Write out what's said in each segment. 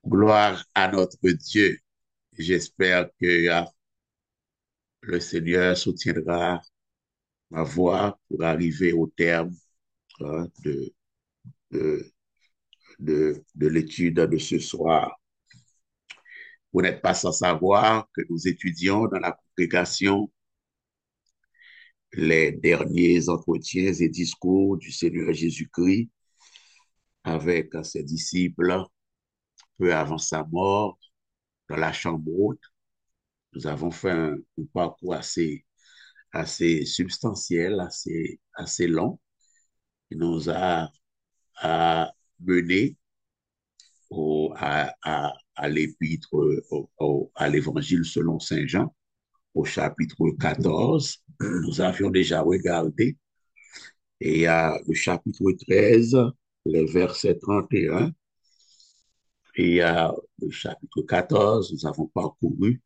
Gloire à notre Dieu. J'espère que le Seigneur soutiendra ma voix pour arriver au terme hein, de, de l'étude de ce soir. Vous n'êtes pas sans savoir que nous étudions dans la congrégation les derniers entretiens et discours du Seigneur Jésus-Christ avec ses disciples peu avant sa mort dans la chambre haute. Nous avons fait un parcours assez substantiel, assez long, qui nous a mené à l'épître, à l'évangile selon Saint Jean, au chapitre 14. Nous avions déjà regardé, et à le chapitre 13, les versets 31, et à le chapitre 14, nous avons parcouru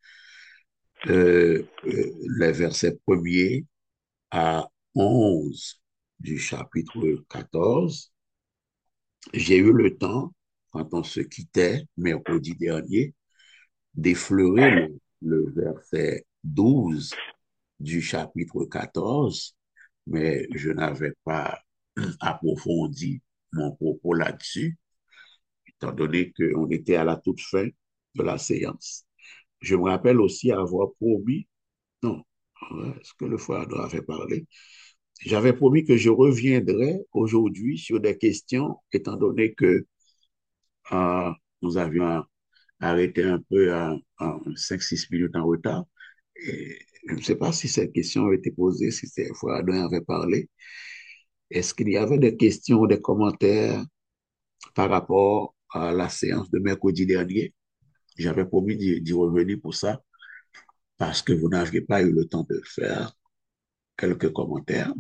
les versets 1er à 11 du chapitre 14. J'ai eu le temps, quand on se quittait mercredi dernier, d'effleurer le verset 12 du chapitre 14, mais je n'avais pas approfondi mon propos là-dessus, étant donné qu'on était à la toute fin de la séance. Je me rappelle aussi avoir promis, non, est-ce que le frère avait parlé? J'avais promis que je reviendrai aujourd'hui sur des questions, étant donné que euh, nous avions arrêté un peu à 5-6 minutes en retard. Et je ne sais pas si cette question avait été posée, si c'est frère Adrien avait parlé. Est-ce qu'il y avait des questions ou des commentaires par rapport à la séance de mercredi dernier? J'avais promis d'y revenir pour ça, parce que vous n'aviez pas eu le temps de faire quelques commentaires.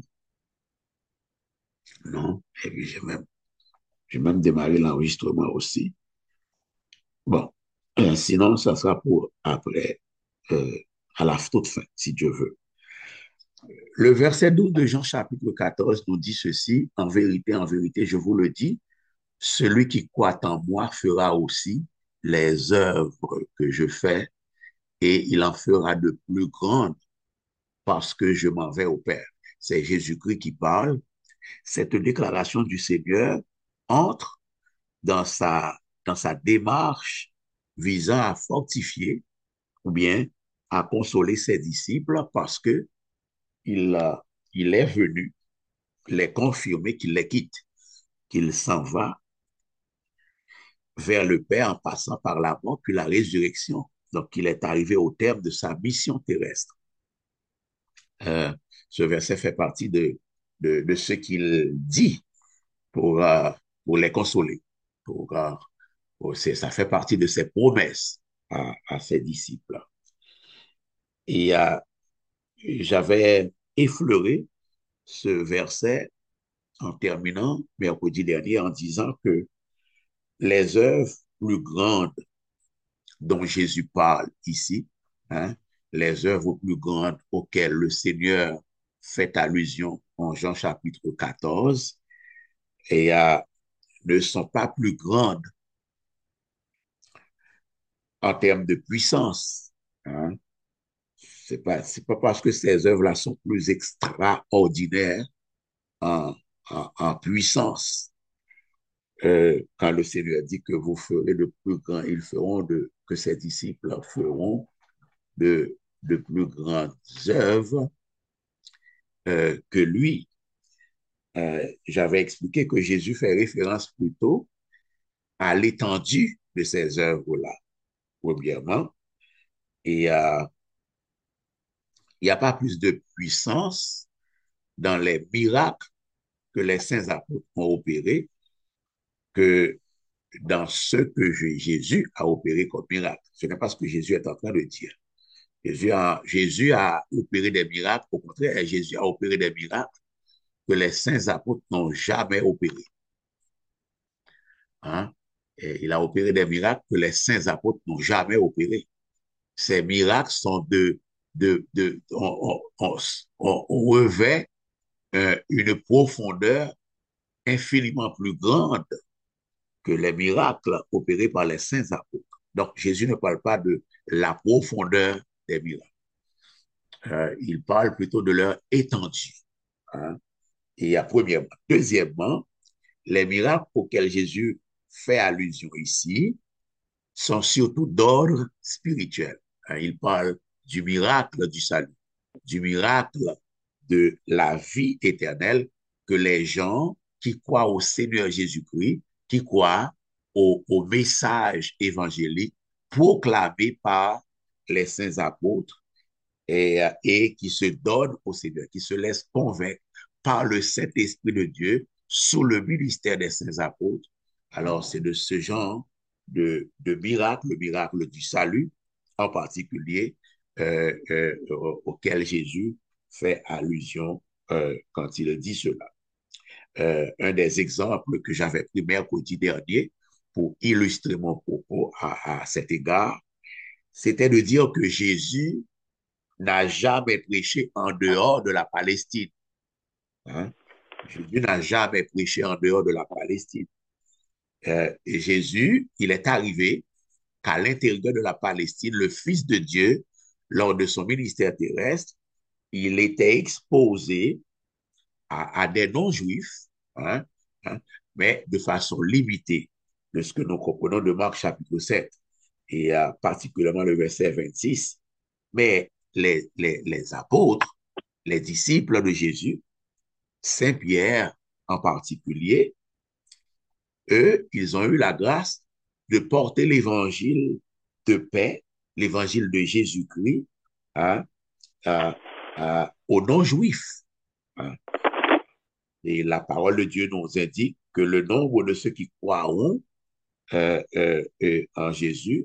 Non. Et puis j'ai même démarré l'enregistrement aussi. Bon, sinon, ça sera pour après, euh, à la toute fin, si Dieu veut. Le verset 12 de Jean chapitre 14 nous dit ceci, en vérité, je vous le dis, celui qui croit en moi fera aussi les œuvres que je fais et il en fera de plus grandes parce que je m'en vais au Père. C'est Jésus-Christ qui parle. Cette déclaration du Seigneur entre dans dans sa démarche visant à fortifier ou bien à consoler ses disciples parce que il, il est venu les confirmer qu'il les quitte, qu'il s'en va vers le Père en passant par la mort puis la résurrection. Donc, il est arrivé au terme de sa mission terrestre. Euh, Ce verset fait partie de ce qu'il dit pour, euh, pour les consoler. Pour, ça fait partie de ses promesses à ses disciples. Et j'avais effleuré ce verset en terminant mercredi dernier en disant que les œuvres plus grandes dont Jésus parle ici, hein, les œuvres plus grandes auxquelles le Seigneur fait allusion en Jean chapitre 14, et ne sont pas plus grandes en termes de puissance. Hein. C'est pas parce que ces œuvres-là sont plus extraordinaires en, en puissance. Quand le Seigneur dit que vous ferez de plus grands, ils feront que ses disciples feront de plus grandes œuvres que lui. J'avais expliqué que Jésus fait référence plutôt à l'étendue de ces œuvres-là, premièrement. Et il n'y a pas plus de puissance dans les miracles que les saints apôtres ont opérés que dans ce que Jésus a opéré comme miracle. Ce n'est pas ce que Jésus est en train de dire. Jésus a opéré des miracles, au contraire, Jésus a opéré des miracles que les saints apôtres n'ont jamais opérés. Hein? Et il a opéré des miracles que les saints apôtres n'ont jamais opérés. Ces miracles sont on revêt une profondeur infiniment plus grande que les miracles opérés par les saints apôtres. Donc, Jésus ne parle pas de la profondeur des miracles. Il parle plutôt de leur étendue. Hein. Et premièrement. Deuxièmement, les miracles auxquels Jésus fait allusion ici sont surtout d'ordre spirituel. Hein. Il parle du miracle du salut, du miracle de la vie éternelle que les gens qui croient au Seigneur Jésus-Christ, qui croient au message évangélique proclamé par les saints apôtres et qui se donnent au Seigneur, qui se laissent convaincre par le Saint-Esprit de Dieu sous le ministère des saints apôtres. Alors, c'est de ce genre de miracle, le miracle du salut en particulier, auquel Jésus fait allusion quand il dit cela. Un des exemples que j'avais pris mercredi dernier pour illustrer mon propos à cet égard, c'était de dire que Jésus n'a jamais prêché en dehors de la Palestine. Hein? Jésus n'a jamais prêché en dehors de la Palestine. Et Jésus, il est arrivé qu'à l'intérieur de la Palestine, le Fils de Dieu, lors de son ministère terrestre, il était exposé à des non-juifs, hein, hein, mais de façon limitée, de ce que nous comprenons de Marc chapitre 7, et particulièrement le verset 26. Mais les apôtres, les disciples de Jésus, Saint Pierre en particulier, eux, ils ont eu la grâce de porter l'évangile de paix, l'évangile de Jésus-Christ hein, à, aux non-juifs. Hein. Et la parole de Dieu nous indique que le nombre de ceux qui croiront en Jésus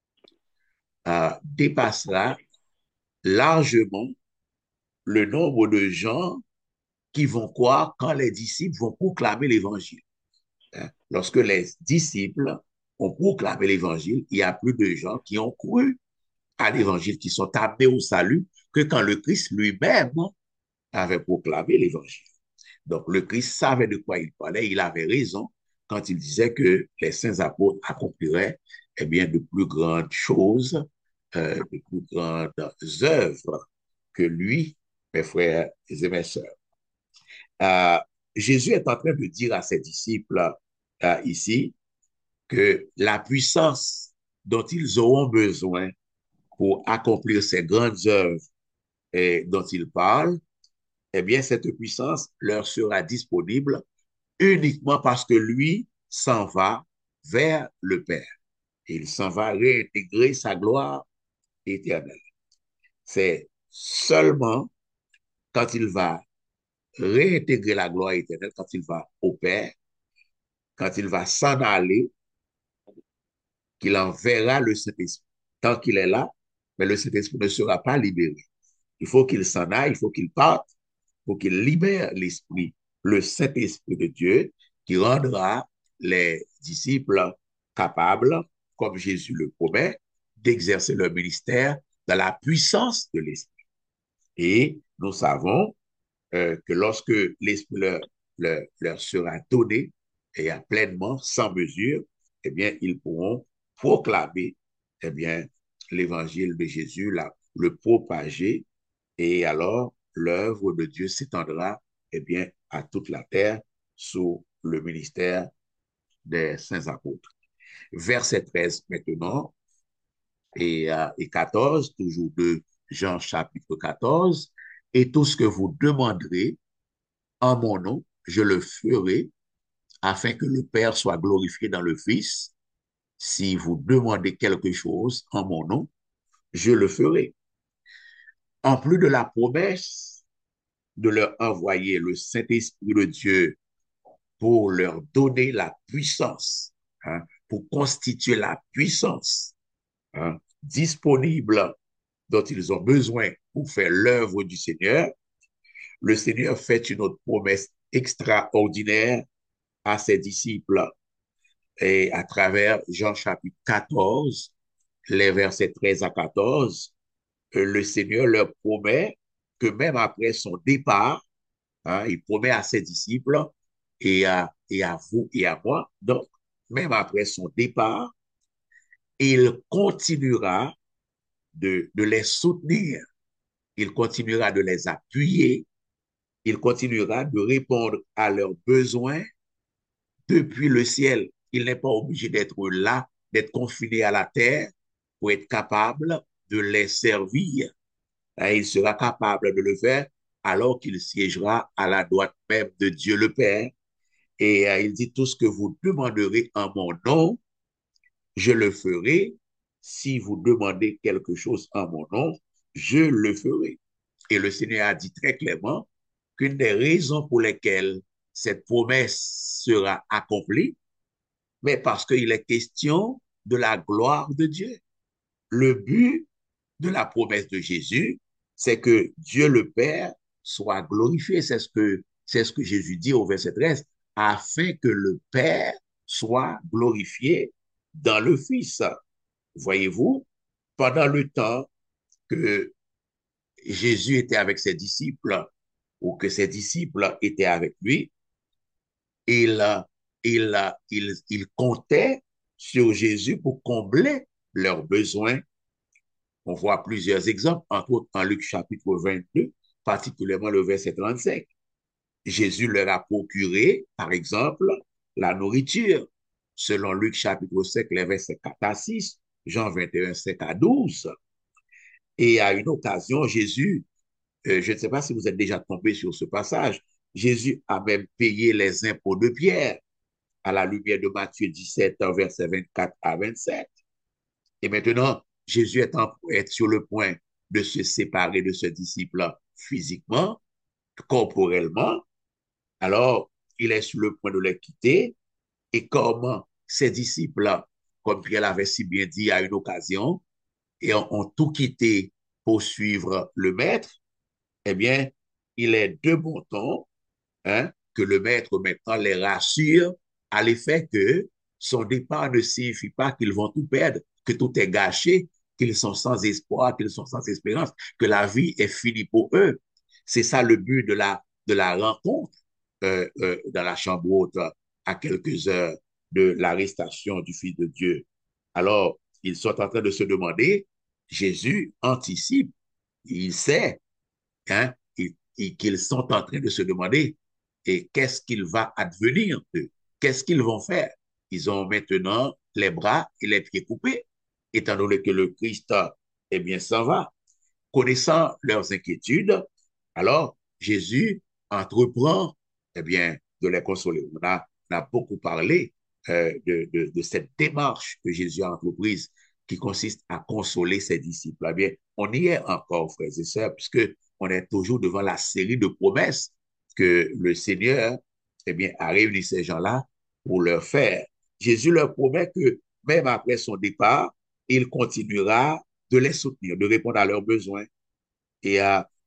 dépassera largement le nombre de gens qui vont croire quand les disciples vont proclamer l'évangile. Hein. Lorsque les disciples ont proclamé l'évangile, il y a plus de gens qui ont cru à l'évangile, qui sont amenés au salut, que quand le Christ lui-même avait proclamé l'évangile. Donc, le Christ savait de quoi il parlait, il avait raison quand il disait que les saints apôtres accompliraient eh bien, de plus grandes choses, de plus grandes œuvres que lui, mes frères et mes sœurs. Euh, Jésus est en train de dire à ses disciples ici que la puissance dont ils auront besoin pour accomplir ces grandes œuvres dont il parle, eh bien, cette puissance leur sera disponible uniquement parce que lui s'en va vers le Père. Il s'en va réintégrer sa gloire éternelle. C'est seulement quand il va réintégrer la gloire éternelle, quand il va au Père, quand il va s'en aller, qu'il enverra le Saint-Esprit. Tant qu'il est là, mais le Saint-Esprit ne sera pas libéré. Il faut qu'il s'en aille, il faut qu'il parte, il faut qu'il libère l'Esprit, le Saint-Esprit de Dieu, qui rendra les disciples capables, comme Jésus le promet, d'exercer leur ministère dans la puissance de l'Esprit. Et nous savons que lorsque l'Esprit leur sera donné et à pleinement, sans mesure, eh bien, ils pourront proclamer eh bien, l'évangile de Jésus, le propager, et alors l'œuvre de Dieu s'étendra eh bien, à toute la terre sous le ministère des saints apôtres. Verset 13 maintenant et 14, toujours de Jean chapitre 14, et tout ce que vous demanderez en mon nom, je le ferai afin que le Père soit glorifié dans le Fils. Si vous demandez quelque chose en mon nom, je le ferai. En plus de la promesse de leur envoyer le Saint-Esprit de Dieu pour leur donner la puissance, hein, pour constituer la puissance hein, disponible dont ils ont besoin pour faire l'œuvre du Seigneur, le Seigneur fait une autre promesse extraordinaire à ses disciples et à travers Jean chapitre 14, les versets 13 à 14, le Seigneur leur promet que même après son départ, hein, il promet à ses disciples et à vous et à moi, donc même après son départ, il continuera de les soutenir, il continuera de les appuyer, il continuera de répondre à leurs besoins depuis le ciel. Il n'est pas obligé d'être là, d'être confiné à la terre pour être capable de les servir. Et il sera capable de le faire alors qu'il siégera à la droite même de Dieu le Père. Et il dit, tout ce que vous demanderez en mon nom, je le ferai. Si vous demandez quelque chose en mon nom, je le ferai. Et le Seigneur a dit très clairement qu'une des raisons pour lesquelles cette promesse sera accomplie, mais parce qu'il est question de la gloire de Dieu. Le but de la promesse de Jésus, c'est que Dieu le Père soit glorifié. C'est ce que Jésus dit au verset 13, afin que le Père soit glorifié dans le Fils. Voyez-vous, pendant le temps que Jésus était avec ses disciples ou que ses disciples étaient avec lui, il, il comptait sur Jésus pour combler leurs besoins. On voit plusieurs exemples, entre autres en Luc chapitre 22, particulièrement le verset 35. Jésus leur a procuré, par exemple, la nourriture. Selon Luc chapitre 5, les versets 4 à 6, Jean 21, 5 à 12. Et à une occasion, Jésus, je ne sais pas si vous êtes déjà tombé sur ce passage, Jésus a même payé les impôts de Pierre à la lumière de Matthieu 17, versets 24 à 27. Et maintenant, Jésus est sur le point de se séparer de ce disciple physiquement, corporellement. Alors, il est sur le point de les quitter. Et comme ses disciples, comme Pierre l'avait si bien dit à une occasion, et ont tout quitté pour suivre le maître, eh bien, il est de bon ton, hein, que le maître maintenant les rassure à l'effet que son départ ne signifie pas qu'ils vont tout perdre, que tout est gâché, qu'ils sont sans espoir, qu'ils sont sans espérance, que la vie est finie pour eux. C'est ça le but de la rencontre dans la chambre haute à quelques heures de l'arrestation du Fils de Dieu. Alors, ils sont en train de se demander, Jésus anticipe, il sait, hein, qu'ils sont en train de se demander et qu'est-ce qu'il va advenir d'eux, qu'est-ce qu'ils vont faire. Ils ont maintenant les bras et les pieds coupés, étant donné que le Christ, eh bien, s'en va. Connaissant leurs inquiétudes, alors Jésus entreprend, eh bien, de les consoler. On a beaucoup parlé de cette démarche que Jésus a entreprise qui consiste à consoler ses disciples. Eh bien, on y est encore, frères et sœurs, puisque on est toujours devant la série de promesses que le Seigneur, eh bien, a réuni ces gens-là pour leur faire. Jésus leur promet que même après son départ, il continuera de les soutenir, de répondre à leurs besoins. Et,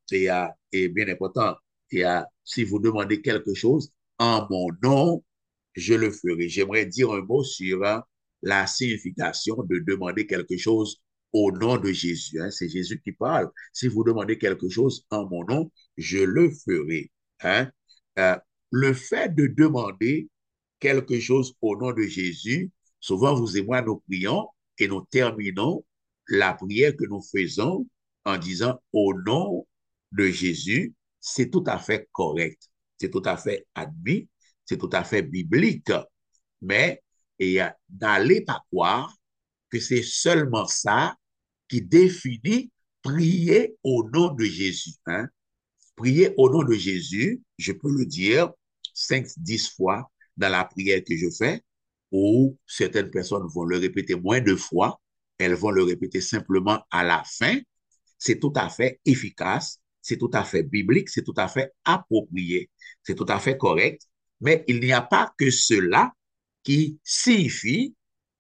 et bien important, si vous demandez quelque chose en mon nom, je le ferai. J'aimerais dire un mot sur la signification de demander quelque chose au nom de Jésus. Hein. C'est Jésus qui parle. Si vous demandez quelque chose en mon nom, je le ferai. Hein. Euh, le fait de demander quelque chose au nom de Jésus, souvent vous et moi, nous prions et nous terminons la prière que nous faisons en disant au nom de Jésus, c'est tout à fait correct, c'est tout à fait admis, c'est tout à fait biblique. Mais n'allez pas croire que c'est seulement ça qui définit prier au nom de Jésus. Hein? Prier au nom de Jésus, je peux le dire 5, 10 fois dans la prière que je fais, ou certaines personnes vont le répéter moins de fois, elles vont le répéter simplement à la fin. C'est tout à fait efficace, c'est tout à fait biblique, c'est tout à fait approprié, c'est tout à fait correct, mais il n'y a pas que cela qui signifie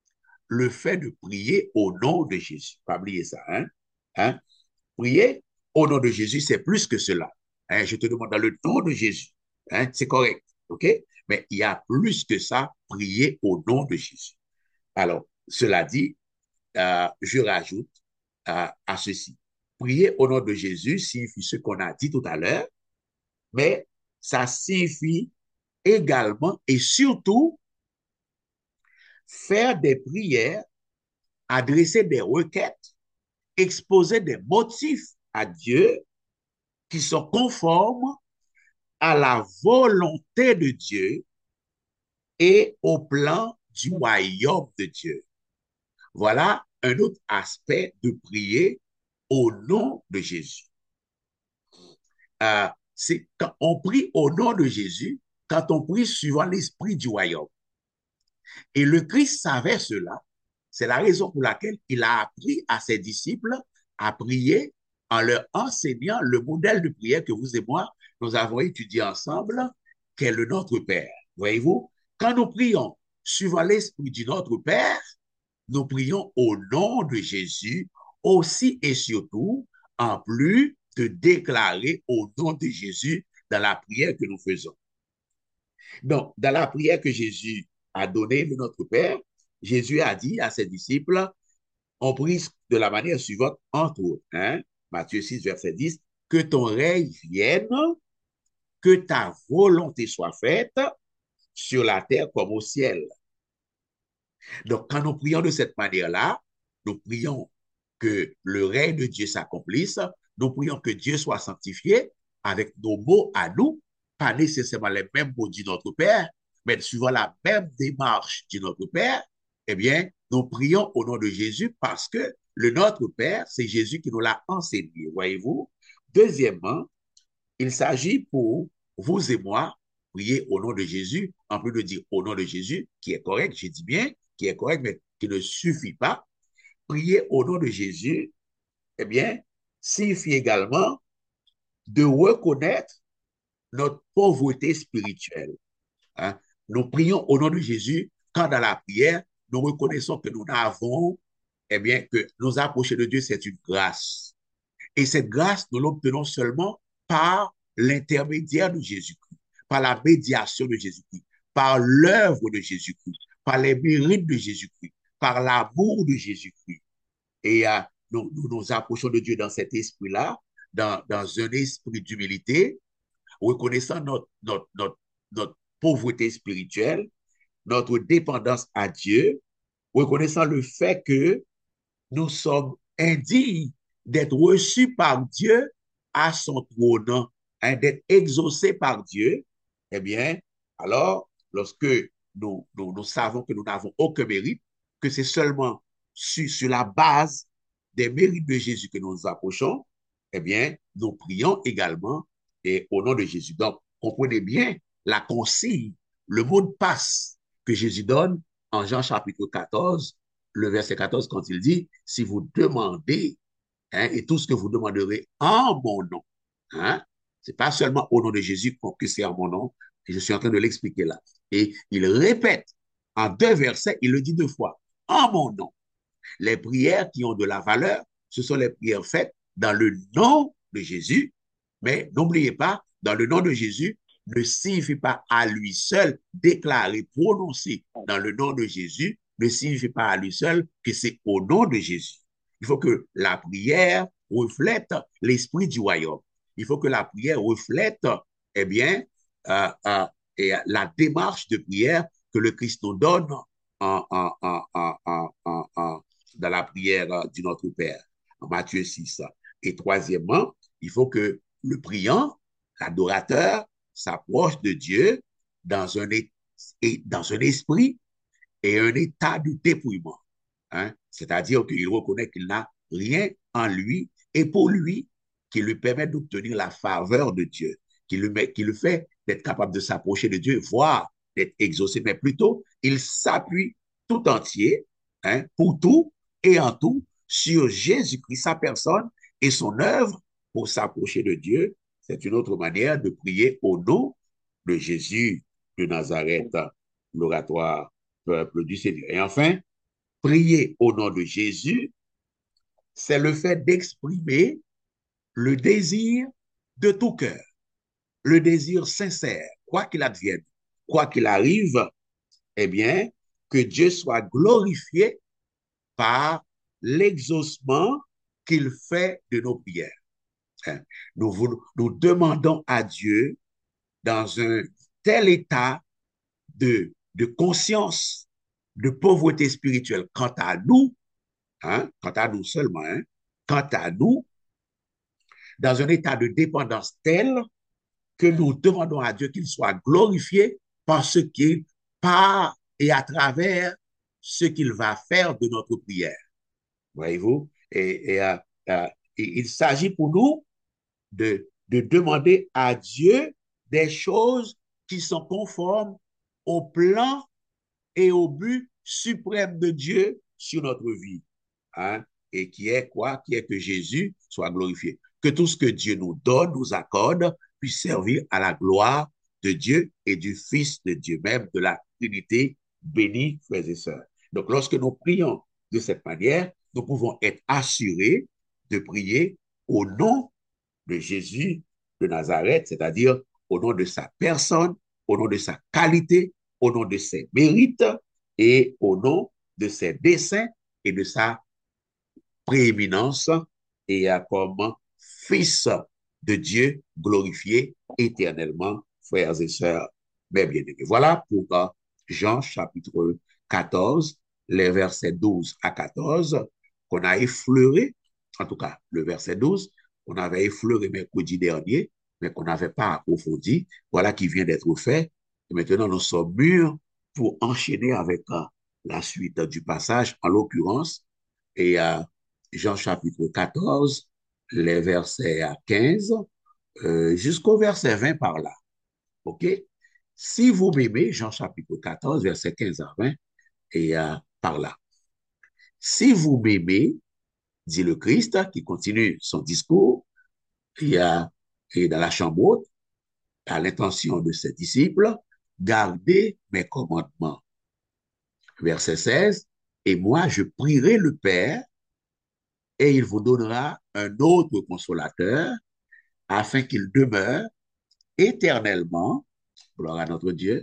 le fait de prier au nom de Jésus. Pas oublier ça, hein? Hein? Prier au nom de Jésus, c'est plus que cela. Hein? Je te demande dans le nom de Jésus. Hein? C'est correct, OK? Mais il y a plus que ça, prier au nom de Jésus. Alors, cela dit, je rajoute à ceci. Prier au nom de Jésus signifie ce qu'on a dit tout à l'heure, mais ça signifie également et surtout faire des prières, adresser des requêtes, exposer des motifs à Dieu qui sont conformes à la volonté de Dieu et au plan du royaume de Dieu. Voilà un autre aspect de prier au nom de Jésus. C'est quand on prie au nom de Jésus, quand on prie suivant l'esprit du royaume. Et le Christ savait cela. C'est la raison pour laquelle il a appris à ses disciples à prier en leur enseignant le modèle de prière que vous et moi, nous avons étudié ensemble, qu'est le Notre Père. Voyez-vous, quand nous prions suivant l'esprit du Notre Père, nous prions au nom de Jésus aussi et surtout, en plus de déclarer au nom de Jésus dans la prière que nous faisons. Donc, dans la prière que Jésus a donnée de notre Père, Jésus a dit à ses disciples, on prie de la manière suivante, entre autres, hein, Matthieu 6, verset 10, que ton règne vienne, que ta volonté soit faite sur la terre comme au ciel. Donc, quand nous prions de cette manière-là, nous prions que le règne de Dieu s'accomplisse, nous prions que Dieu soit sanctifié avec nos mots à nous, pas nécessairement les mêmes mots du Notre Père, mais suivant la même démarche du Notre Père, eh bien, nous prions au nom de Jésus parce que le Notre Père, c'est Jésus qui nous l'a enseigné, voyez-vous. Deuxièmement, il s'agit pour vous et moi, prier au nom de Jésus, en plus de dire au nom de Jésus, qui est correct, j'ai dit bien, qui est correct, mais qui ne suffit pas. Prier au nom de Jésus, eh bien, signifie également de reconnaître notre pauvreté spirituelle. Hein. Nous prions au nom de Jésus quand dans la prière, nous reconnaissons que nous n'avons, eh bien, que nous approcher de Dieu, c'est une grâce. Et cette grâce, nous l'obtenons seulement par l'intermédiaire de Jésus-Christ, par la médiation de Jésus-Christ, par l'œuvre de Jésus-Christ, par les mérites de Jésus-Christ, par l'amour de Jésus-Christ. Et nous approchons de Dieu dans cet esprit-là, dans un esprit d'humilité, reconnaissant notre pauvreté spirituelle, notre dépendance à Dieu, reconnaissant le fait que nous sommes indignes d'être reçus par Dieu à son trône, hein, d'être exaucés par Dieu, eh bien, alors, lorsque nous savons que nous n'avons aucun mérite, que c'est seulement sur la base des mérites de Jésus que nous nous approchons, eh bien, nous prions également et au nom de Jésus. Donc, comprenez bien la consigne, le mot de passe que Jésus donne en Jean chapitre 14, le verset 14, quand il dit, si vous demandez, hein, et tout ce que vous demanderez en mon nom, hein, c'est pas seulement au nom de Jésus que c'est en mon nom, et je suis en train de l'expliquer là. Et il répète en deux versets, il le dit deux fois, en mon nom. Les prières qui ont de la valeur, ce sont les prières faites dans le nom de Jésus, mais n'oubliez pas, dans le nom de Jésus ne signifie pas à lui seul déclaré, prononcé dans le nom de Jésus, ne signifie pas à lui seul que c'est au nom de Jésus. Il faut que la prière reflète l'esprit du royaume. Il faut que la prière reflète, eh bien, euh, euh, la démarche de prière que le Christ nous donne en, en, en, dans la prière du Notre Père, en Matthieu 6. Et troisièmement, il faut que le priant, l'adorateur, s'approche de Dieu dans dans un esprit et un état de dépouillement. Hein? C'est-à-dire qu'il reconnaît qu'il n'a rien en lui et pour lui qui lui permet d'obtenir la faveur de Dieu, qui le fait d'être capable de s'approcher de Dieu, voire d'être exaucé, mais plutôt il s'appuie tout entier, hein, pour tout et en tout sur Jésus-Christ, sa personne et son œuvre pour s'approcher de Dieu. C'est une autre manière de prier au nom de Jésus de Nazareth, l'oratoire peuple du Seigneur. Et enfin, prier au nom de Jésus, c'est le fait d'exprimer le désir de tout cœur, le désir sincère, quoi qu'il advienne, quoi qu'il arrive, eh bien, que Dieu soit glorifié par l'exaucement qu'il fait de nos prières. Nous demandons à Dieu dans un tel état de conscience, de pauvreté spirituelle. Quant à nous seulement, hein, quant à nous, dans un état de dépendance tel que nous demandons à Dieu qu'il soit glorifié par ce qu'il, par et à travers ce qu'il va faire de notre prière. Voyez-vous? Euh, il s'agit pour nous de demander à Dieu des choses qui sont conformes au plan et au but suprême de Dieu sur notre vie. Hein? Et qui est quoi? Qui est que Jésus soit glorifié. Que tout ce que Dieu nous donne, nous accorde, puisse servir à la gloire de Dieu et du Fils de Dieu, même de la Trinité bénie, frères et sœurs. Donc, lorsque nous prions de cette manière, nous pouvons être assurés de prier au nom de Jésus de Nazareth, c'est-à-dire au nom de sa personne, au nom de sa qualité, au nom de ses mérites et au nom de ses desseins et de sa prééminence et comme fils de Dieu glorifié éternellement, frères et sœurs, mes bien-aimés. Voilà pour Jean chapitre 14, les versets 12 à 14, qu'on a effleuré, en tout cas le verset 12, qu'on avait effleuré mercredi dernier, mais qu'on n'avait pas approfondi. Voilà qui vient d'être fait. Et maintenant, nous sommes mûrs pour enchaîner avec la suite du passage, en l'occurrence, et Jean chapitre 14, les versets 15 jusqu'au verset 20 par là. OK? Si vous m'aimez, Jean chapitre 14, verset 15 à 20, et par là. Si vous m'aimez, dit le Christ, qui continue son discours, et dans la chambre haute, à l'intention de ses disciples, gardez mes commandements. Verset 16, et moi je prierai le Père, et il vous donnera un autre consolateur, afin qu'il demeure éternellement, gloire à notre Dieu,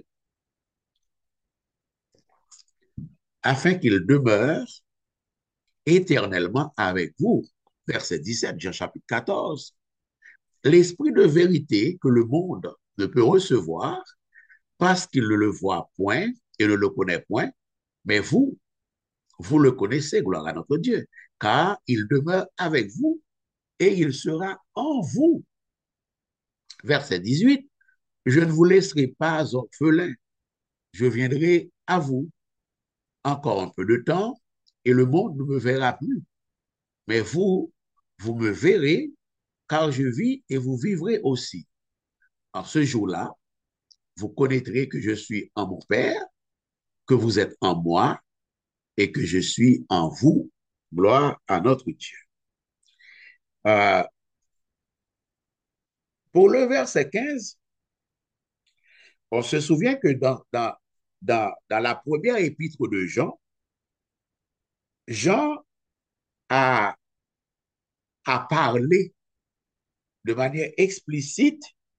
afin qu'il demeure éternellement avec vous. Verset 17, Jean chapitre 14. L'esprit de vérité que le monde ne peut recevoir parce qu'il ne le voit point et ne le connaît point, mais vous le connaissez, gloire à notre Dieu, car il demeure avec vous et il sera en vous. Verset 18, je ne vous laisserai pas orphelin, je viendrai à vous encore un peu de temps et le monde ne me verra plus. Mais vous me verrez car je vis et vous vivrez aussi. En ce jour-là, vous connaîtrez que je suis en mon Père, que vous êtes en moi et que je suis en vous. Gloire à notre Dieu. Euh, pour le verset 15, on se souvient que dans la première épître de Jean, Jean a, a parlé de manière explicite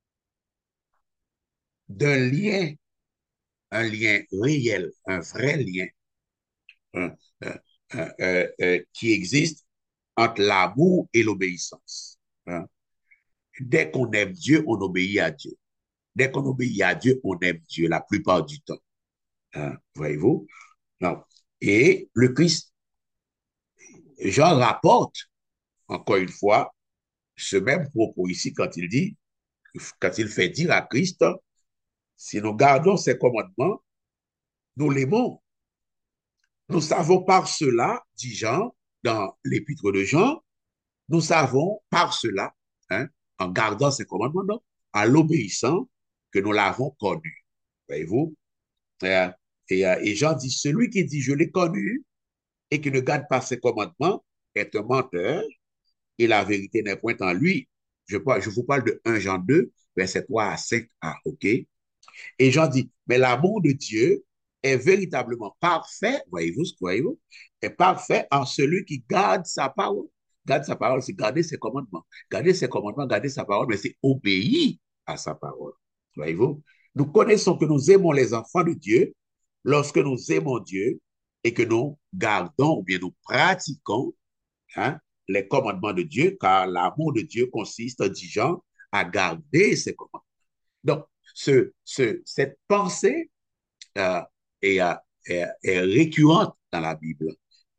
d'un lien, un lien réel, un vrai lien euh, euh, qui existe entre l'amour et l'obéissance. Hein. Dès qu'on aime Dieu, on obéit à Dieu. Dès qu'on obéit à Dieu, on aime Dieu la plupart du temps. Hein, voyez-vous? Non. Et le Christ, Jean rapporte, encore une fois, ce même propos ici quand il fait dire à Christ, si nous gardons ses commandements, nous l'aimons. Nous savons par cela, dit Jean, dans l'épître de Jean, nous savons par cela, hein, en gardant ses commandements, donc, en l'obéissant, que nous l'avons connu. Voyez-vous? Euh, et Jean dit, celui qui dit, je l'ai connu et qui ne garde pas ses commandements est un menteur et la vérité n'est point en lui. Je vous parle de 1 Jean 2, verset 3 à 5a, OK? Et Jean dit, mais l'amour de Dieu est véritablement parfait, voyez-vous, est parfait en celui qui garde sa parole. Garde sa parole, c'est garder ses commandements. Garder ses commandements, garder sa parole, mais c'est obéir à sa parole. Voyez-vous? Nous connaissons que nous aimons les enfants de Dieu lorsque nous aimons Dieu et que nous gardons ou bien nous pratiquons, hein, les commandements de Dieu, car l'amour de Dieu consiste, dit Jean, à garder ses commandements. Donc, cette pensée euh, est récurrente dans la Bible,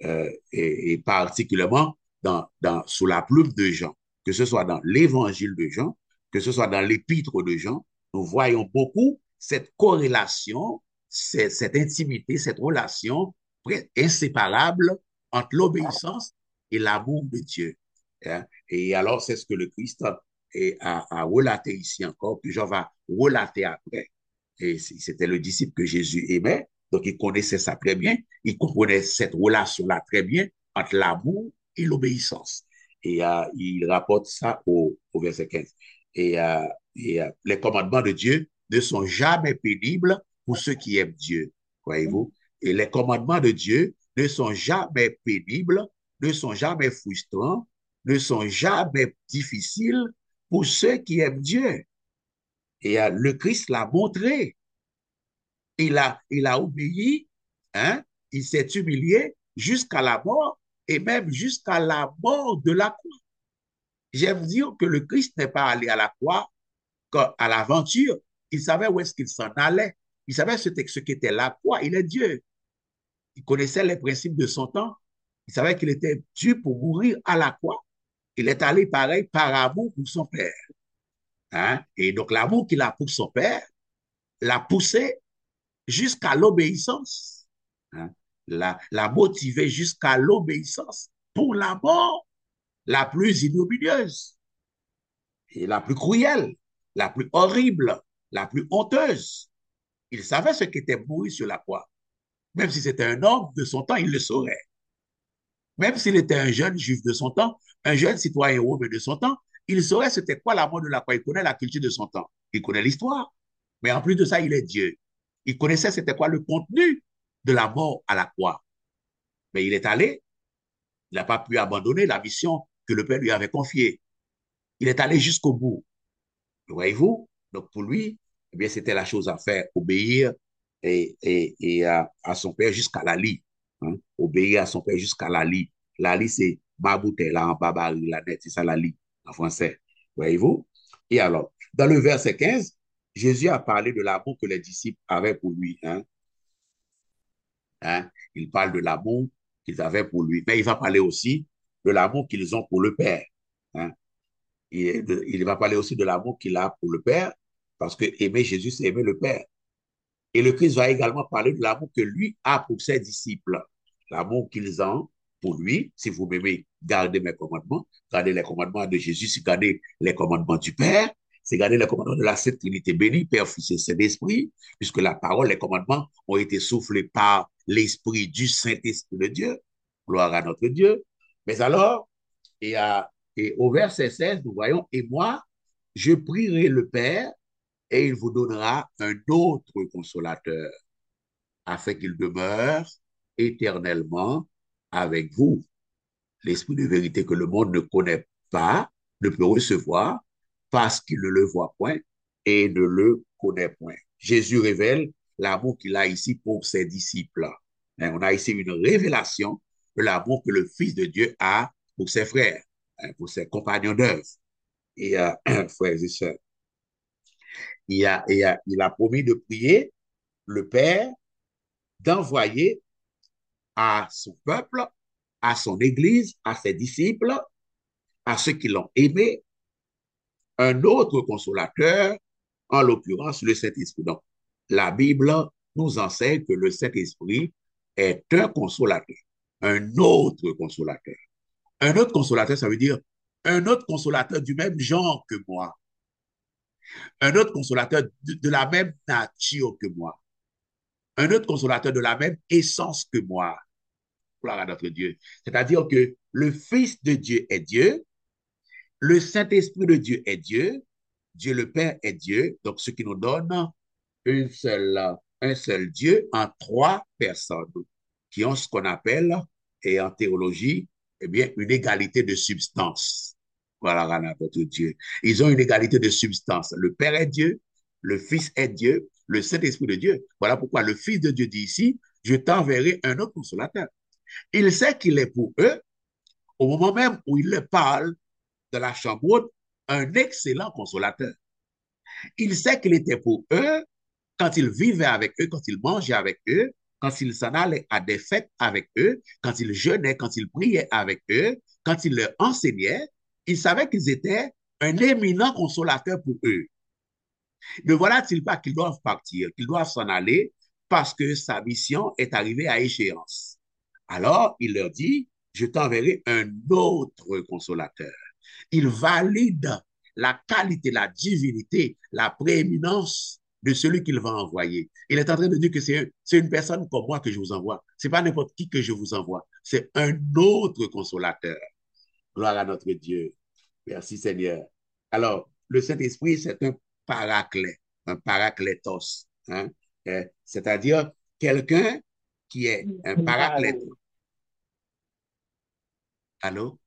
et particulièrement sous la plume de Jean, que ce soit dans l'évangile de Jean, que ce soit dans l'épître de Jean, nous voyons beaucoup cette corrélation, cette intimité, cette relation inséparable entre l'obéissance et l'amour de Dieu. Hein. Et alors, c'est ce que le Christ a relaté ici encore, que Jean va relater après. Et c'était le disciple que Jésus aimait, donc il connaissait ça très bien, il comprenait cette relation-là très bien entre l'amour et l'obéissance. Et il rapporte ça au verset 15. Les commandements de Dieu ne sont jamais pénibles pour ceux qui aiment Dieu, voyez-vous. Et les commandements de Dieu ne sont jamais pénibles, ne sont jamais frustrants, ne sont jamais difficiles pour ceux qui aiment Dieu. Et le Christ l'a montré. Il a obéi, hein? Il s'est humilié jusqu'à la mort et même jusqu'à la mort de la croix. J'aime dire que le Christ n'est pas allé à la croix à l'aventure. Il savait où est-ce qu'il s'en allait. Il savait ce qu'était la croix. Il est Dieu. Il connaissait les principes de son temps. Il savait qu'il était dû pour mourir à la croix. Il est allé pareil par amour pour son Père. Hein? Et donc l'amour qu'il a pour son Père l'a poussé jusqu'à l'obéissance. Hein? La motiver jusqu'à l'obéissance pour la mort la plus ignominieuse et la plus cruelle, la plus horrible, la plus honteuse. Il savait ce qu'était mourir sur la croix. Même si c'était un homme de son temps, il le saurait. Même s'il était un jeune juif de son temps, un jeune citoyen romain de son temps, il saurait c'était quoi la mort de la croix. Il connaît la culture de son temps. Il connaît l'histoire. Mais en plus de ça, il est Dieu. Il connaissait c'était quoi le contenu de la mort à la croix. Mais il est allé, il n'a pas pu abandonner la mission que le Père lui avait confiée. Il est allé jusqu'au bout. Voyez-vous? Donc pour lui, eh bien, c'était la chose à faire, obéir et à son Père jusqu'à la lie. Hein? Obéir à son Père jusqu'à la lie. La lie, c'est Mabouté, là, en babari, la net, c'est ça la lie, en français. Voyez-vous? Et alors, dans le verset 15, Jésus a parlé de l'amour que les disciples avaient pour lui. Hein? Hein? Il parle de l'amour qu'ils avaient pour lui. Mais il va parler aussi de l'amour qu'ils ont pour le Père. Hein? Il va parler aussi de l'amour qu'il a pour le Père, parce que aimer Jésus, c'est aimer le Père. Et le Christ va également parler de l'amour que lui a pour ses disciples. L'amour qu'ils ont pour lui. Si vous m'aimez, gardez mes commandements. Gardez les commandements de Jésus, c'est garder les commandements du Père. C'est garder les commandements de la Sainte Trinité bénie, Père, Fils et Saint-Esprit, puisque la parole, les commandements ont été soufflés par l'Esprit du Saint-Esprit de Dieu. Gloire à notre Dieu. Mais alors, et, et au verset 16, nous voyons, et moi, je prierai le Père et il vous donnera un autre consolateur afin qu'il demeure éternellement avec vous. L'esprit de vérité que le monde ne connaît pas, ne peut recevoir parce qu'il ne le voit point et ne le connaît point. Jésus révèle l'amour qu'il a ici pour ses disciples. On a ici une révélation de l'amour que le Fils de Dieu a pour ses frères, pour ses compagnons d'œuvre. Et frères et sœurs, il a promis de prier le Père d'envoyer à son peuple, à son Église, à ses disciples, à ceux qui l'ont aimé, un autre consolateur, en l'occurrence le Saint-Esprit. Donc, la Bible nous enseigne que le Saint-Esprit est un consolateur, un autre consolateur. Un autre consolateur, ça veut dire un autre consolateur du même genre que moi, un autre consolateur de la même nature que moi, un autre consolateur de la même essence que moi. Gloire à notre Dieu. C'est-à-dire que le Fils de Dieu est Dieu, le Saint-Esprit de Dieu est Dieu, Dieu le Père est Dieu, donc ce qui nous donne un seul Dieu en trois personnes qui ont ce qu'on appelle, et en théologie, eh bien, une égalité de substance. Voilà à notre Dieu. Ils ont une égalité de substance. Le Père est Dieu, le Fils est Dieu, le Saint-Esprit de Dieu. Voilà pourquoi le Fils de Dieu dit ici, je t'enverrai un autre consolateur. Il sait qu'il est pour eux, au moment même où il leur parle de la chambre haute, un excellent consolateur. Il sait qu'il était pour eux quand il vivait avec eux, quand il mangeait avec eux, quand il s'en allait à des fêtes avec eux, quand il jeûnait, quand il priait avec eux, quand il leur enseignait, il savait qu'ils étaient un éminent consolateur pour eux. Ne voilà-t-il pas qu'ils doivent partir, qu'ils doivent s'en aller parce que sa mission est arrivée à échéance? Alors, il leur dit, je t'enverrai un autre consolateur. Il valide la qualité, la divinité, la prééminence de celui qu'il va envoyer. Il est en train de dire que c'est une personne comme moi que je vous envoie. Ce n'est pas n'importe qui que je vous envoie. C'est un autre consolateur. Gloire à notre Dieu. Merci Seigneur. Alors, le Saint-Esprit, c'est un paraclétos. Hein? C'est-à-dire quelqu'un qui est un paraclétos. Allô?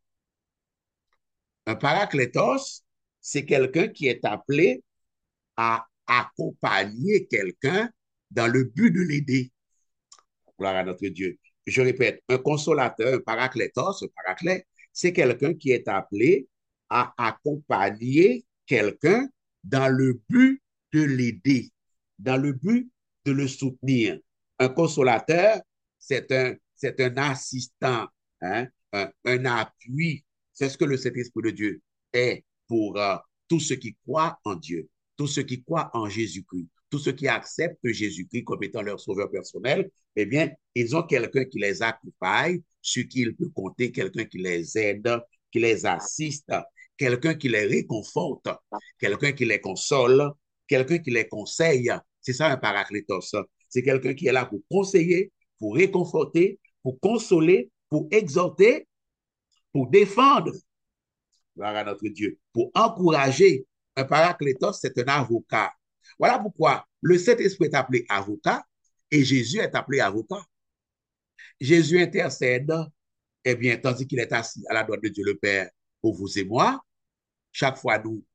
Un paraclétos, c'est quelqu'un qui est appelé à accompagner quelqu'un dans le but de l'aider. Gloire à notre Dieu. Je répète, un consolateur, un paraclétos, un paraclet, c'est quelqu'un qui est appelé à accompagner quelqu'un dans le but de l'aider, dans le but de le soutenir. Un consolateur, c'est un assistant, hein, un appui. C'est ce que le Saint-Esprit de Dieu est pour tous ceux qui croient en Dieu, tous ceux qui croient en Jésus-Christ, tous ceux qui acceptent Jésus-Christ comme étant leur sauveur personnel. Eh bien, ils ont quelqu'un qui les accompagne, sur qui il peut compter, quelqu'un qui les aide, qui les assiste, quelqu'un qui les réconforte, quelqu'un qui les console, quelqu'un qui les conseille. C'est ça un paraclétos. C'est quelqu'un qui est là pour conseiller, pour réconforter, pour consoler, pour exhorter, pour défendre. Gloire à notre Dieu. Pour encourager. Un paraclétos, c'est un avocat. Voilà pourquoi le Saint-Esprit est appelé avocat et Jésus est appelé avocat. Jésus intercède, eh bien, tandis qu'il est assis à la droite de Dieu le Père pour vous et moi, chaque fois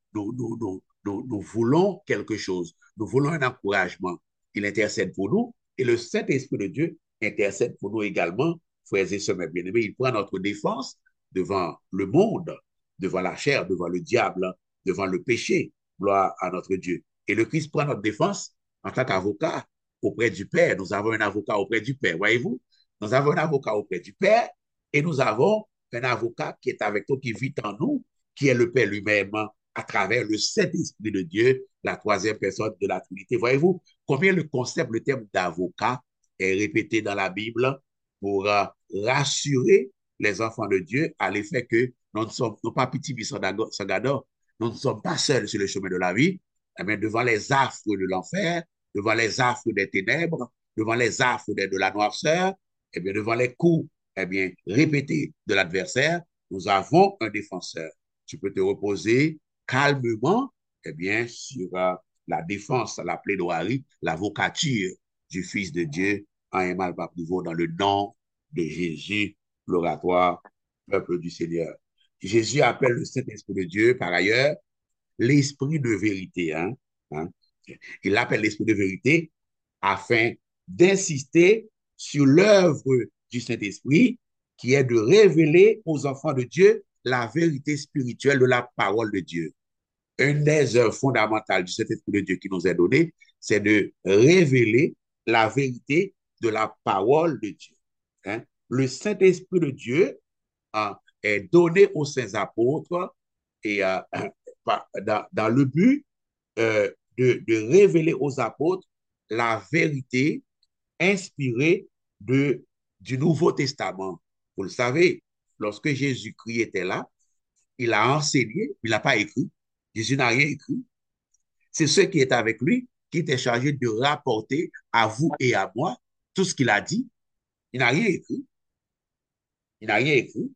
nous voulons quelque chose, nous voulons un encouragement. Il intercède pour nous et le Saint-Esprit de Dieu intercède pour nous également, frères et sœurs bien-aimés. Il prend notre défense devant le monde, devant la chair, devant le diable, devant le péché. Gloire à notre Dieu. Et le Christ prend notre défense en tant qu'avocat auprès du Père. Nous avons un avocat auprès du Père, voyez-vous? Nous avons un avocat auprès du Père et nous avons un avocat qui est avec nous, qui vit en nous, qui est le Père lui-même à travers le Saint-Esprit de Dieu, la troisième personne de la Trinité. Voyez-vous combien le concept, le terme d'avocat est répété dans la Bible pour rassurer les enfants de Dieu à l'effet que nous ne sommes pas petits Sagador, nous ne sommes pas seuls sur le chemin de la vie, mais devant les affres de l'enfer, devant les affres des ténèbres, devant les affres de la noirceur, et bien devant les coups répétés de l'adversaire, nous avons un défenseur. Tu peux te reposer calmement sur la défense, la plaidoirie, l'avocature du Fils de Dieu en un mal pas plus dans le nom de Jésus, l'oratoire, peuple du Seigneur. Jésus appelle le Saint-Esprit de Dieu, par ailleurs, l'Esprit de vérité. Hein. Il l'appelle l'Esprit de vérité afin d'insister sur l'œuvre du Saint-Esprit qui est de révéler aux enfants de Dieu la vérité spirituelle de la parole de Dieu. Une des œuvres fondamentales du Saint-Esprit de Dieu qui nous est donnée, c'est de révéler la vérité de la parole de Dieu. Hein? Le Saint-Esprit de Dieu est donné aux saints apôtres et dans le but de révéler aux apôtres la vérité inspirée du Nouveau Testament. Vous le savez, lorsque Jésus-Christ était là, il a enseigné, il n'a pas écrit. Jésus n'a rien écrit. C'est ceux qui étaient avec lui qui étaient chargés de rapporter à vous et à moi tout ce qu'il a dit. Il n'a rien écrit. Il n'a rien écrit.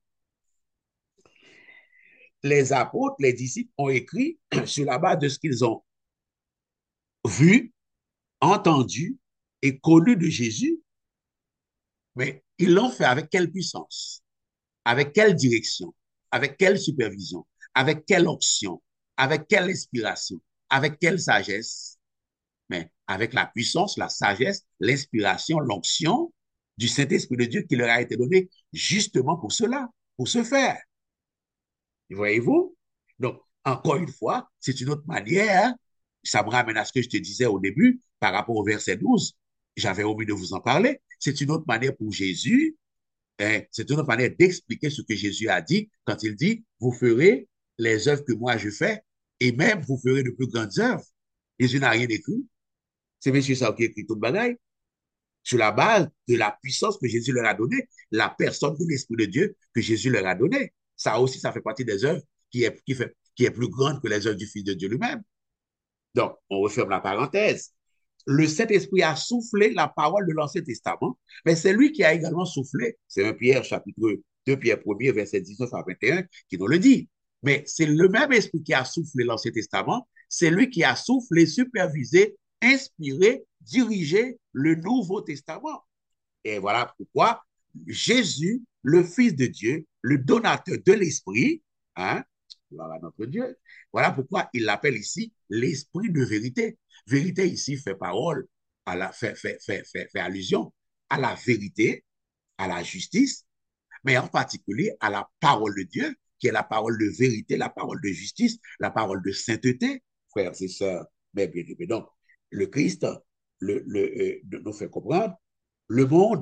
Les apôtres, les disciples ont écrit sur la base de ce qu'ils ont vu, entendu et connu de Jésus, mais ils l'ont fait avec quelle puissance, avec quelle direction, avec quelle supervision, avec quelle option, avec quelle inspiration, avec quelle sagesse, mais avec la puissance, la sagesse, l'inspiration, l'onction du Saint-Esprit de Dieu qui leur a été donné justement pour cela, pour ce faire. Voyez-vous? Donc, encore une fois, c'est une autre manière, ça me ramène à ce que je te disais au début par rapport au verset 12. j'avais omis de vous en parler. C'est une autre manière pour Jésus, hein, c'est une autre manière d'expliquer ce que Jésus a dit quand il dit, vous ferez les œuvres que moi je fais et même vous ferez de plus grandes œuvres. Jésus n'a rien écrit. C'est M. ça qui écrit tout le bagaille sur la base de la puissance que Jésus leur a donnée, la personne de l'Esprit de Dieu que Jésus leur a donnée. Ça aussi, ça fait partie des œuvres qui est plus grande que les œuvres du Fils de Dieu lui-même. Donc, on referme la parenthèse. Le Saint-Esprit a soufflé la parole de l'Ancien Testament, mais c'est lui qui a également soufflé, c'est 1 Pierre chapitre 2 Pierre 1er, verset 19 à 21, qui nous le dit. Mais c'est le même esprit qui a soufflé l'Ancien Testament, c'est lui qui a soufflé, supervisé, inspiré, dirigé le Nouveau Testament. Et voilà pourquoi Jésus, le Fils de Dieu, le donateur de l'Esprit, hein, voilà notre Dieu, voilà pourquoi il l'appelle ici l'Esprit de vérité. Vérité ici fait parole, fait allusion à la vérité, à la justice, mais en particulier à la parole de Dieu, qui est la parole de vérité, la parole de justice, la parole de sainteté, frères et sœurs, mais bien aimés. Donc, le Christ nous fait comprendre, le monde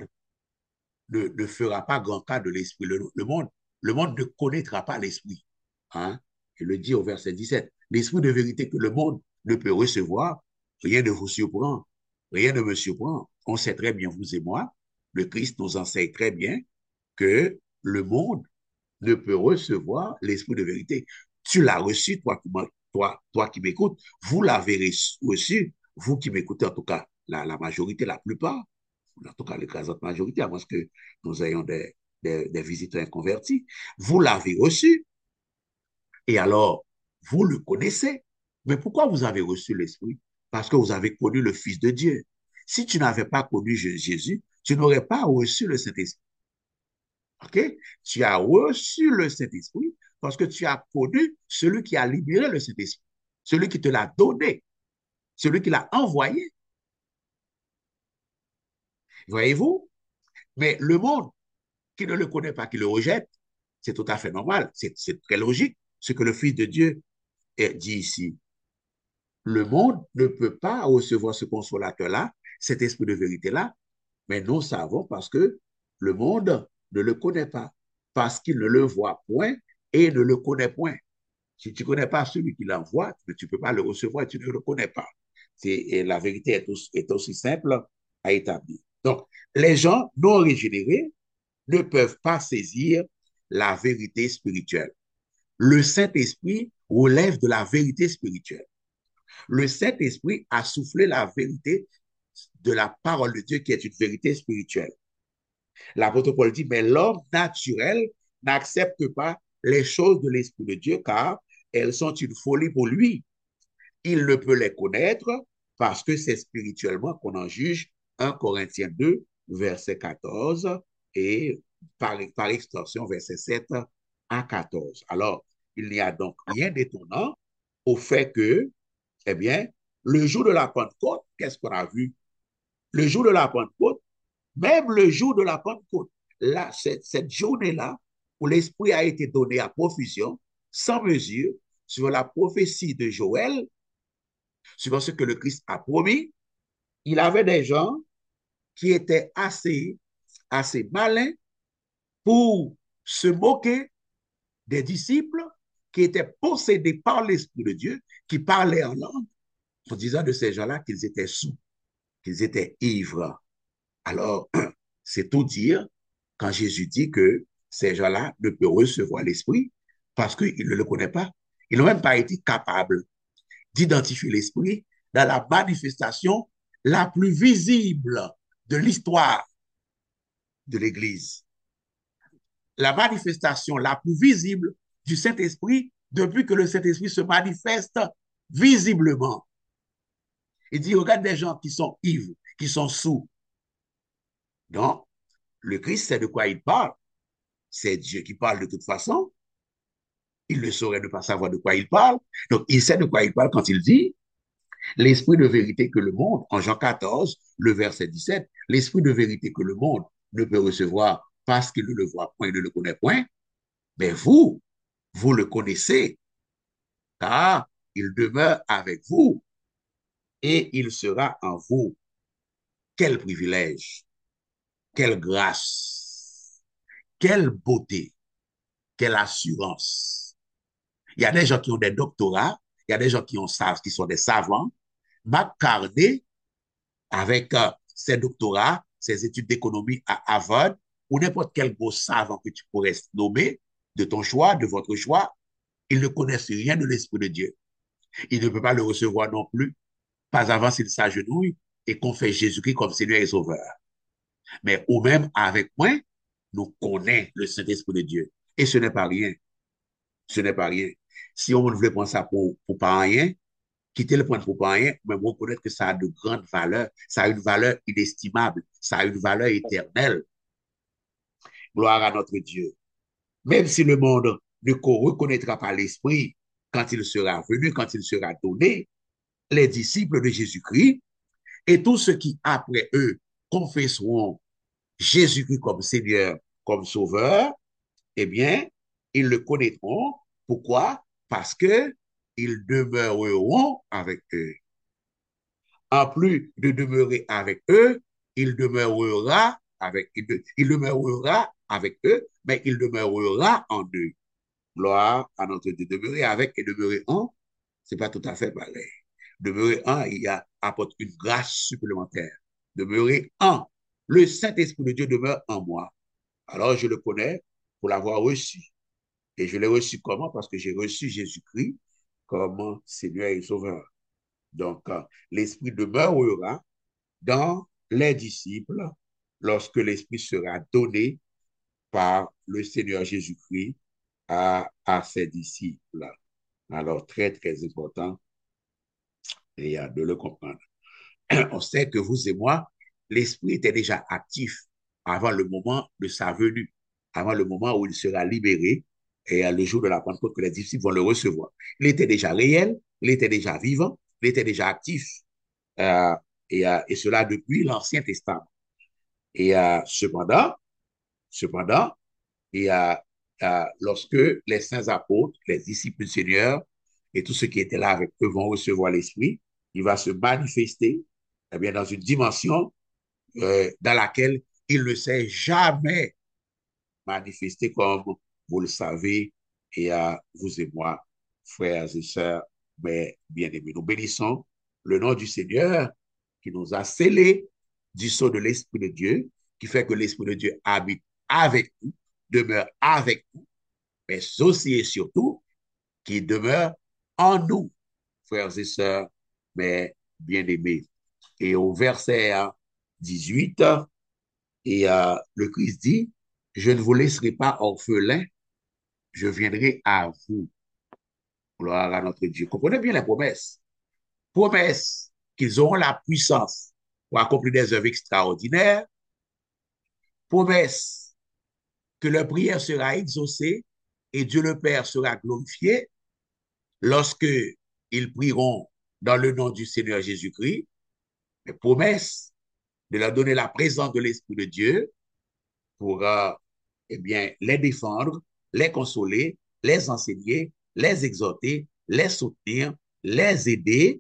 ne fera pas grand cas de l'esprit. Le monde ne connaîtra pas l'esprit. Hein? Il le dit au verset 17. L'esprit de vérité que le monde ne peut recevoir, rien ne vous surprend. Rien ne me surprend. On sait très bien, vous et moi, le Christ nous enseigne très bien que le monde ne peut recevoir l'esprit de vérité. Tu l'as reçu, toi qui m'écoutes. Vous l'avez reçu, vous qui m'écoutez, en tout cas, la majorité, la plupart, en tout cas l'écrasante majorité, à moins que nous ayons des visiteurs inconvertis. Vous l'avez reçu et alors, vous le connaissez. Mais pourquoi vous avez reçu l'Esprit? Parce que vous avez connu le Fils de Dieu. Si tu n'avais pas connu Jésus, tu n'aurais pas reçu le Saint-Esprit. OK? Tu as reçu le Saint-Esprit parce que tu as connu celui qui a libéré le Saint-Esprit, celui qui te l'a donné, celui qui l'a envoyé. Voyez-vous? Mais le monde qui ne le connaît pas, qui le rejette, c'est tout à fait normal. C'est très logique ce que le Fils de Dieu dit ici. Le monde ne peut pas recevoir ce consolateur-là, cet esprit de vérité-là, mais nous savons parce que le monde ne le connaît pas, parce qu'il ne le voit point et ne le connaît point. Si tu ne connais pas celui qui l'envoie, tu ne peux pas le recevoir et tu ne le connais pas. Et la vérité est aussi simple à établir. Donc, les gens non régénérés ne peuvent pas saisir la vérité spirituelle. Le Saint-Esprit relève de la vérité spirituelle. Le Saint-Esprit a soufflé la vérité de la parole de Dieu qui est une vérité spirituelle. L'apôtre Paul dit, mais l'homme naturel n'accepte pas les choses de l'Esprit de Dieu car elles sont une folie pour lui. Il ne peut les connaître parce que c'est spirituellement qu'on en juge. 1 Corinthiens 2, verset 14 et par extension, verset 7 à 14. Alors, il n'y a donc rien d'étonnant au fait que, eh bien, le jour de la Pentecôte, qu'est-ce qu'on a vu? Le jour de la Pentecôte, même le jour de la Pentecôte, là, cette journée-là, où l'Esprit a été donné à profusion, sans mesure, sur la prophétie de Joël, sur ce que le Christ a promis, il avait des gens qui étaient assez malins pour se moquer des disciples qui étaient possédés par l'Esprit de Dieu, qui parlaient en langue, en disant de ces gens-là qu'ils étaient sous, qu'ils étaient ivres. Alors, c'est tout dire quand Jésus dit que ces gens-là ne peuvent recevoir l'Esprit parce qu'ils ne le connaissent pas. Ils n'ont même pas été capables d'identifier l'Esprit dans la manifestation la plus visible de l'histoire de l'Église. La manifestation la plus visible du Saint-Esprit depuis que le Saint-Esprit se manifeste visiblement. Il dit, regarde des gens qui sont ivres, qui sont sous. Donc, le Christ sait de quoi il parle. C'est Dieu qui parle de toute façon. Il ne saurait ne pas savoir de quoi il parle. Donc, il sait de quoi il parle quand il dit l'esprit de vérité que le monde, en Jean 14, le verset 17, l'esprit de vérité que le monde ne peut recevoir parce qu'il ne le voit point, il ne le connaît point, mais vous le connaissez, car il demeure avec vous et il sera en vous. Quel privilège, quelle grâce, quelle beauté, quelle assurance. Il y a des gens qui ont des doctorats, il y a des gens qui sont des savants. McCartney, avec ses doctorats, ses études d'économie à Harvard, ou n'importe quel gros savant que tu pourrais nommer, de ton choix, de votre choix, ils ne connaissent rien de l'Esprit de Dieu. Ils ne peuvent pas le recevoir non plus, pas avant s'ils s'agenouillent et qu'on fait Jésus-Christ comme Seigneur et Sauveur. Mais ou même avec moi, nous connaissons le Saint-Esprit de Dieu. Et ce n'est pas rien. Ce n'est pas rien. Si on voulait prendre ça pour pas rien, quitter le point pour pas rien, mais reconnaître que ça a de grandes valeurs, ça a une valeur inestimable, ça a une valeur éternelle. Gloire à notre Dieu. Même si le monde ne reconnaîtra pas l'Esprit quand il sera venu, quand il sera donné, les disciples de Jésus-Christ et tous ceux qui, après eux, confesseront Jésus-Christ comme Seigneur, comme Sauveur, eh bien, ils le connaîtront. Pourquoi? Parce que ils demeureront avec eux. En plus de demeurer avec eux, il demeurera avec eux, mais il demeurera en eux. Gloire à notre Dieu. Demeurer avec et demeurer en, c'est pas tout à fait pareil. Demeurer en, apporte une grâce supplémentaire. Demeurer en. Le Saint-Esprit de Dieu demeure en moi. Alors je le connais pour l'avoir reçu. Et je l'ai reçu comment? Parce que j'ai reçu Jésus-Christ comme Seigneur et Sauveur. Donc, l'Esprit demeurera dans les disciples lorsque l'Esprit sera donné par le Seigneur Jésus-Christ à ses disciples. Alors, très, très important de le comprendre. On sait que vous et moi, l'Esprit était déjà actif avant le moment de sa venue, avant le moment où il sera libéré et le jour de la Pentecôte que les disciples vont le recevoir. Il était déjà réel, il était déjà vivant, il était déjà actif, euh, et cela depuis l'Ancien Testament. Et cependant, et lorsque les saints apôtres, les disciples du Seigneur et tous ceux qui étaient là avec eux vont recevoir l'Esprit, il va se manifester eh bien, dans une dimension dans laquelle il ne s'est jamais manifesté comme vous le savez, et à vous et moi, frères et sœurs, mais bien-aimés. Nous bénissons le nom du Seigneur qui nous a scellés du sceau de l'Esprit de Dieu, qui fait que l'Esprit de Dieu habite avec nous, demeure avec nous, mais aussi et surtout qui demeure en nous, frères et sœurs, mais bien-aimés. Et au verset 18, le Christ dit, je ne vous laisserai pas orphelins, je viendrai à vous. Gloire à notre Dieu. Comprenez bien les promesses. Promesses qu'ils auront la puissance pour accomplir des œuvres extraordinaires. Promesses que leur prière sera exaucée et Dieu le Père sera glorifié lorsque ils prieront dans le nom du Seigneur Jésus-Christ. Les promesses de leur donner la présence de l'Esprit de Dieu pour eh bien, les défendre, les consoler, les enseigner, les exhorter, les soutenir, les aider.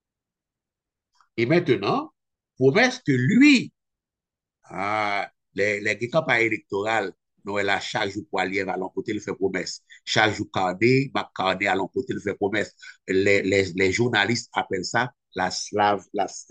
Et maintenant, promesse que lui, les campagnes électorales, Noël à chaque jour pour aller à l'emporter, il fait promesse. Chaque jour, Carnet à l'emporter, il fait promesse. Les journalistes appellent ça la slave,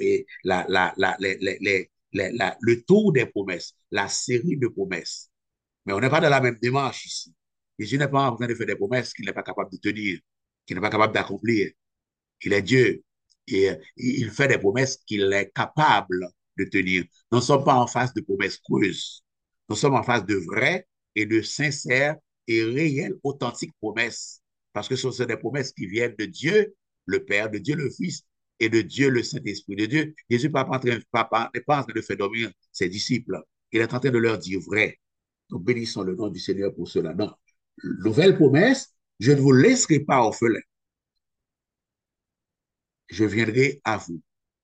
le tour des promesses, la série de promesses. Mais on n'est pas dans la même démarche ici. Jésus n'est pas en train de faire des promesses qu'il n'est pas capable de tenir, qu'il n'est pas capable d'accomplir. Il est Dieu. Et il fait des promesses qu'il est capable de tenir. Nous ne sommes pas en face de promesses creuses. Nous sommes en face de vraies et de sincères et réelles, authentiques promesses. Parce que ce sont des promesses qui viennent de Dieu, le Père, de Dieu le Fils et de Dieu le Saint-Esprit de Dieu. Jésus n'est pas en train de faire dormir ses disciples. Il est en train de leur dire vrai. Nous bénissons le nom du Seigneur pour cela. Donc, nouvelle promesse, je ne vous laisserai pas orphelins. Je viendrai à vous.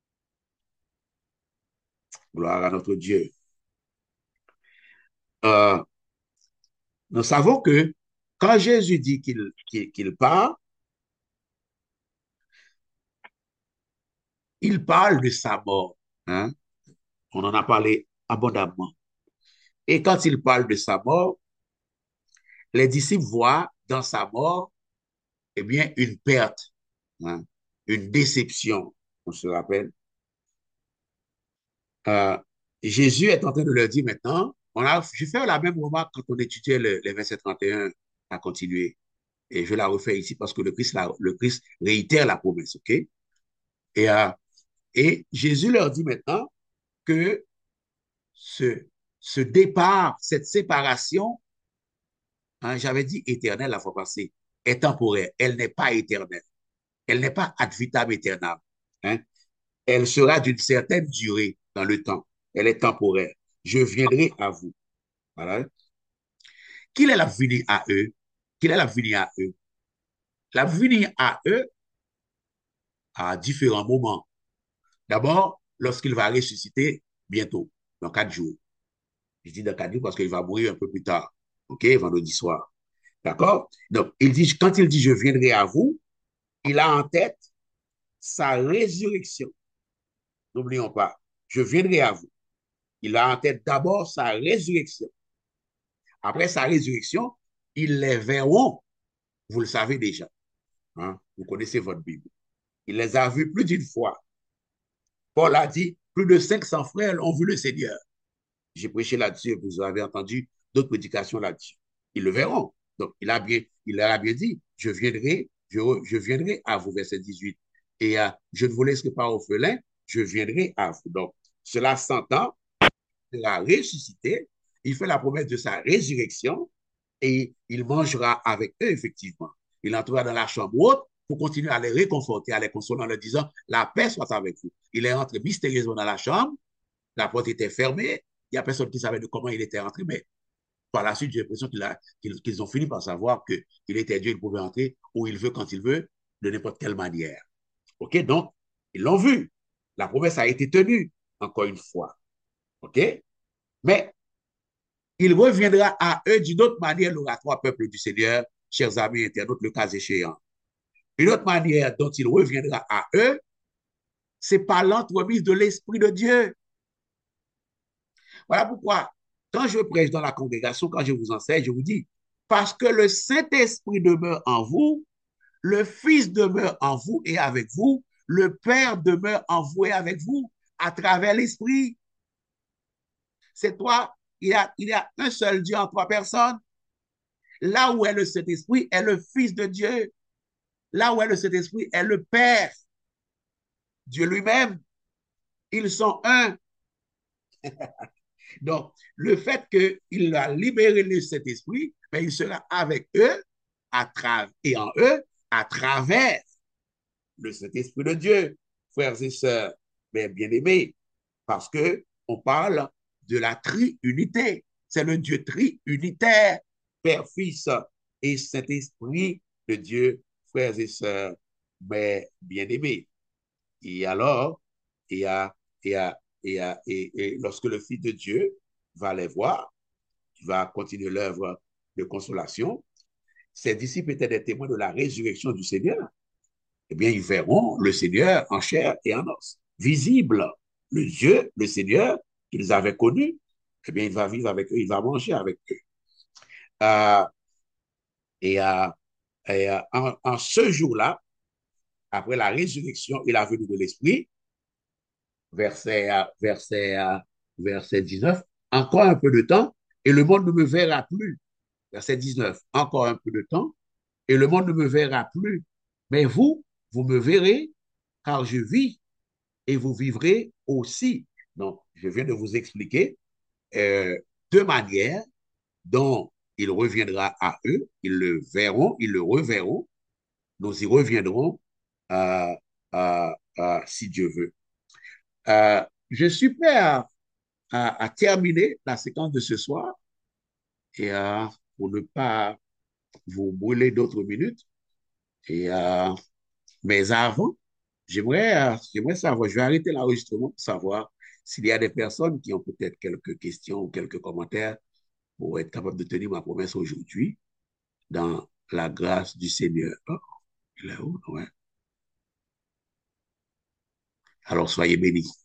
Gloire à notre Dieu. Euh, nous savons que quand Jésus dit qu'il part, il parle de sa mort. Hein? On en a parlé abondamment. Et quand il parle de sa mort, les disciples voient dans sa mort, eh bien, une perte, hein, une déception, on se rappelle. Euh, Jésus est en train de leur dire maintenant, je fais la même remarque quand on étudiait les versets 31 à continuer. Et je la refais ici parce que le Christ réitère la promesse, OK? Euh, et Jésus leur dit maintenant que ce, ce départ, cette séparation, hein, j'avais dit éternelle la fois passée, est temporaire. Elle n'est pas éternelle. Elle n'est pas ad vitam aeternam. Hein? Elle sera d'une certaine durée dans le temps. Elle est temporaire. Je viendrai à vous. Voilà. Qu'il est la venue à eux? Qu'il est la venue à eux? La venue à eux à différents moments. D'abord, lorsqu'il va ressusciter bientôt, dans 4 jours. Je dis dans 4 jours parce qu'il va mourir un peu plus tard. OK, vendredi soir. D'accord? Donc, quand il dit je viendrai à vous, il a en tête sa résurrection. N'oublions pas, je viendrai à vous. Il a en tête d'abord sa résurrection. Après sa résurrection, ils les verront. Vous le savez déjà. Hein? Vous connaissez votre Bible. Il les a vus plus d'une fois. Paul a dit, plus de 500 frères ont vu le Seigneur. J'ai prêché là-dessus, vous avez entendu d'autres prédications là-dessus. Ils le verront. Donc, il leur a bien dit, je viendrai à vous, verset 18. Et je ne vous laisserai pas orphelin, je viendrai à vous. Donc, cela s'entend, il a ressuscité, il fait la promesse de sa résurrection et il mangera avec eux, effectivement. Il entrera dans la chambre haute pour continuer à les réconforter, à les consoler en leur disant, la paix soit avec vous. Il est entré mystérieusement dans la chambre, la porte était fermée, il n'y a personne qui savait de comment il était entré, mais par la suite, j'ai l'impression qu'ils ont fini par savoir qu'il était Dieu, il pouvait entrer où il veut, quand il veut, de n'importe quelle manière. OK? Donc, ils l'ont vu. La promesse a été tenue, encore une fois. OK? Mais il reviendra à eux d'une autre manière, l'oratoire peuple du Seigneur, chers amis internautes, le cas échéant. Une autre manière dont il reviendra à eux, c'est par l'entremise de l'Esprit de Dieu. Voilà pourquoi, quand je prêche dans la congrégation, quand je vous enseigne, je vous dis, parce que le Saint-Esprit demeure en vous, le Fils demeure en vous et avec vous, le Père demeure en vous et avec vous, à travers l'Esprit. C'est toi, il y a un seul Dieu en 3 personnes. Là où est le Saint-Esprit est le Fils de Dieu. Là où est le Saint-Esprit est le Père, Dieu lui-même. Ils sont un. Donc, le fait qu'il a libéré le Saint-Esprit, ben, il sera avec eux et en eux à travers le Saint-Esprit de Dieu, frères et sœurs, ben, bien-aimés, parce que on parle de la triunité. C'est le Dieu triunitaire, Père, Fils et Saint-Esprit de Dieu, frères et sœurs, mais bien-aimés. Et alors, et, à, et, à, et lorsque le Fils de Dieu va les voir, il va continuer l'œuvre de consolation, ses disciples étaient des témoins de la résurrection du Seigneur. Eh bien, ils verront le Seigneur en chair et en os, visible. Le Dieu, le Seigneur qu'ils avaient connu, eh bien, il va vivre avec eux, il va manger avec eux. Euh, et euh, en ce jour-là, après la résurrection et la venue de l'Esprit, verset, verset, verset 19, encore un peu de temps et le monde ne me verra plus. Verset 19, encore un peu de temps et le monde ne me verra plus. Mais vous, vous me verrez car je vis et vous vivrez aussi. Donc, je viens de vous expliquer 2 manières dont il reviendra à eux. Ils le verront, ils le reverront. Nous y reviendrons euh, si Dieu veut. Je suis prêt à terminer la séquence de ce soir et pour ne pas vous brûler d'autres minutes. Et, mais avant, j'aimerais savoir, je vais arrêter l'enregistrement pour savoir s'il y a des personnes qui ont peut-être quelques questions ou quelques commentaires pour être capable de tenir ma promesse aujourd'hui dans la grâce du Seigneur. Oh, il est où? Ouais. Alors soyez bénis.